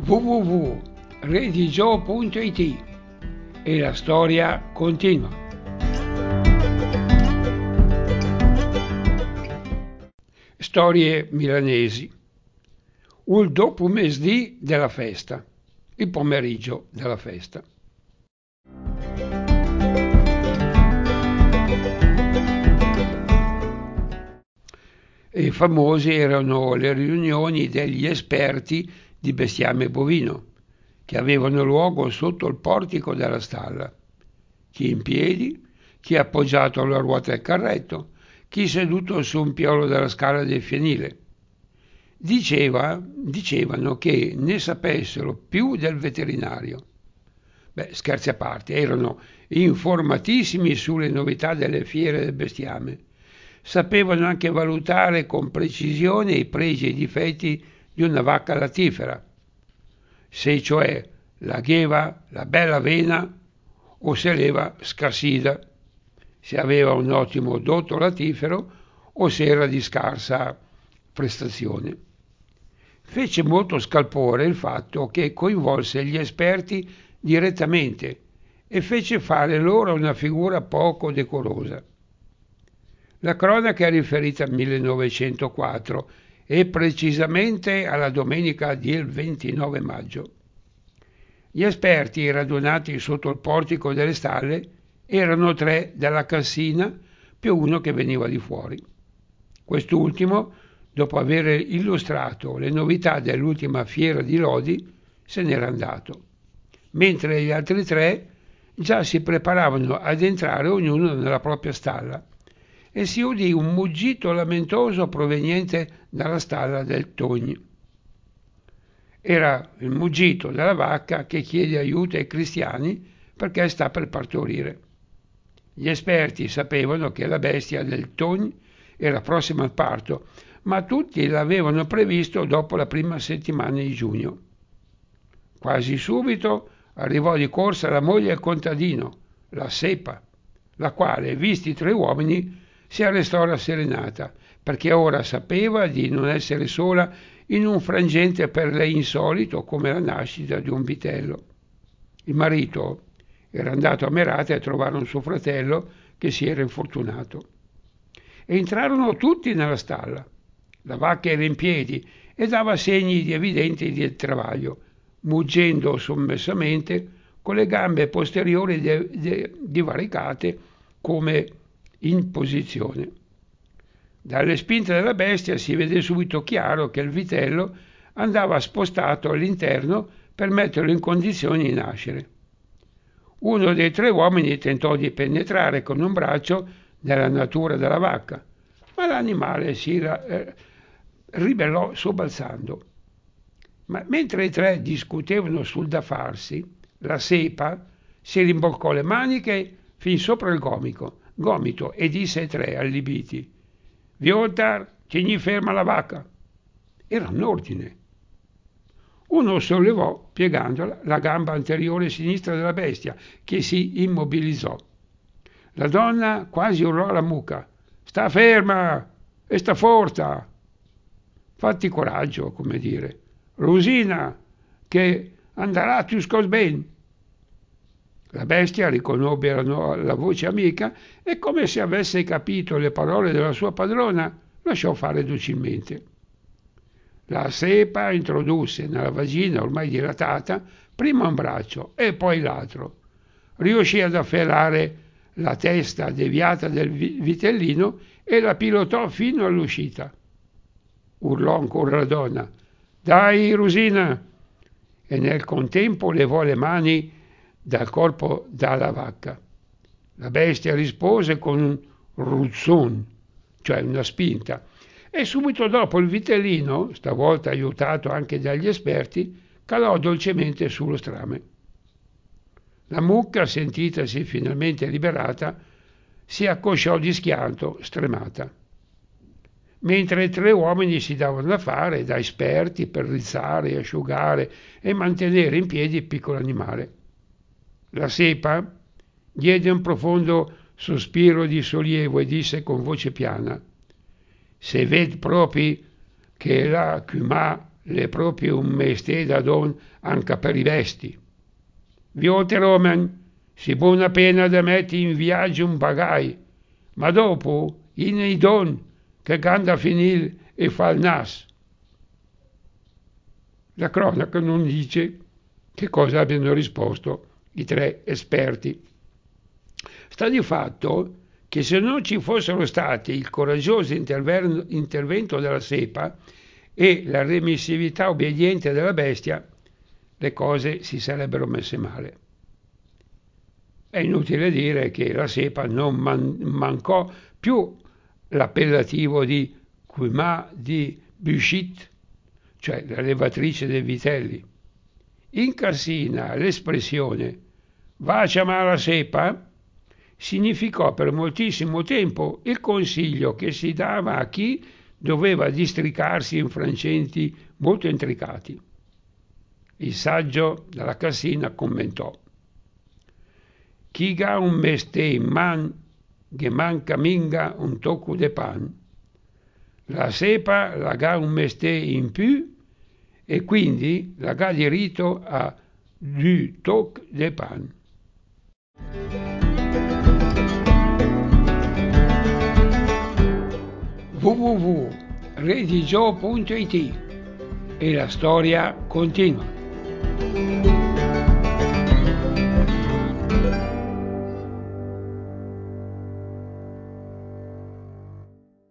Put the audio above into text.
www.redigio.it e la storia continua. Storie milanesi. Il dopo mesdì della festa, il pomeriggio della festa. E famose erano le riunioni degli esperti di bestiame bovino, che avevano luogo sotto il portico della stalla, chi in piedi, chi appoggiato alla ruota del carretto, chi seduto su un piolo della scala del fienile. Dicevano che ne sapessero più del veterinario. Scherzi a parte, erano informatissimi sulle novità delle fiere del bestiame. Sapevano anche valutare con precisione i pregi e i difetti di una vacca latifera, se cioè lagheva la bella vena o se leva scarsida, se aveva un ottimo dotto latifero o se era di scarsa prestazione. Fece molto scalpore il fatto che coinvolse gli esperti direttamente e fece fare loro una figura poco decorosa. La cronaca è riferita al 1904 e precisamente alla domenica del 29 maggio. Gli esperti radunati sotto il portico delle stalle erano 3 dalla cassina più uno che veniva di fuori. Quest'ultimo, dopo aver illustrato le novità dell'ultima fiera di Lodi, se n'era andato, mentre gli altri 3 già si preparavano ad entrare ognuno nella propria stalla e si udì un muggito lamentoso proveniente dalla stalla del Togni. Era il muggito della vacca che chiede aiuto ai cristiani perché sta per partorire. Gli esperti sapevano che la bestia del Togni era prossima al parto, ma tutti l'avevano previsto dopo la prima settimana di giugno. Quasi subito arrivò di corsa la moglie del contadino, la Sepa, la quale, visti 3 uomini, si arrestò rasserenata, perché ora sapeva di non essere sola in un frangente per lei insolito come la nascita di un vitello. Il marito era andato a Merate a trovare un suo fratello che si era infortunato. Entrarono tutti nella stalla. La vacca era in piedi e dava segni di evidente travaglio, muggendo sommessamente con le gambe posteriori divaricate come in posizione. Dalle spinte della bestia si vede subito chiaro che il vitello andava spostato all'interno per metterlo in condizioni di nascere. Uno dei 3 uomini tentò di penetrare con un braccio nella natura della vacca, ma l'animale si ribellò sobbalzando. Ma mentre i 3 discutevano sul da farsi, la Sepa si rimboccò le maniche fin sopra il gomito e disse ai 3 allibiti: «Viotar, tieni ferma la vacca!» Era un ordine. Uno sollevò, piegandola, la gamba anteriore sinistra della bestia, che si immobilizzò. La donna quasi urlò alla mucca: «Sta ferma e sta forta!» Fatti coraggio, come dire. «Rosina, che andarà tu scos ben!» La bestia riconobbe la voce amica e, come se avesse capito le parole della sua padrona, lasciò fare docilmente. La Sepa introdusse nella vagina ormai dilatata prima un braccio e poi l'altro. Riuscì ad afferrare la testa deviata del vitellino e la pilotò fino all'uscita. Urlò ancora la donna: «Dai, Rosina!» E nel contempo levò le mani dal corpo dalla vacca. La bestia rispose con un ruzzon, cioè una spinta, e subito dopo il vitellino, stavolta aiutato anche dagli esperti, calò dolcemente sullo strame. La mucca, sentitasi finalmente liberata, si accosciò di schianto, stremata. Mentre 3 uomini si davano da fare, da esperti, per rizzare, asciugare e mantenere in piedi il piccolo animale. La Sepa diede un profondo sospiro di sollievo e disse con voce piana: «Se ved propri che la cumà le proprie un mestiere da don anche per i vesti. Viote Roman, si buona pena da metti in viaggio un bagai, ma dopo in i don che ganda a finire e fa il nas. La cronaca non dice che cosa abbiano risposto i tre esperti. Sta di fatto che se non ci fossero stati il coraggioso intervento della sepa e la remissività obbediente della bestia, le cose si sarebbero messe male. È inutile dire che la sepa non mancò più l'appellativo di Cuima di Buchit, cioè la levatrice dei vitelli. In Carsina l'espressione va a chiamare la sepa significò per moltissimo tempo il consiglio che si dava a chi doveva districarsi in frangenti molto intricati. Il saggio della Carsina commentò: chi ha un meste in man, che manca minga un tocco de pan. La sepa la ha un meste in più e quindi la ha diritto a du toc de pan. www.redigio.it e la storia continua.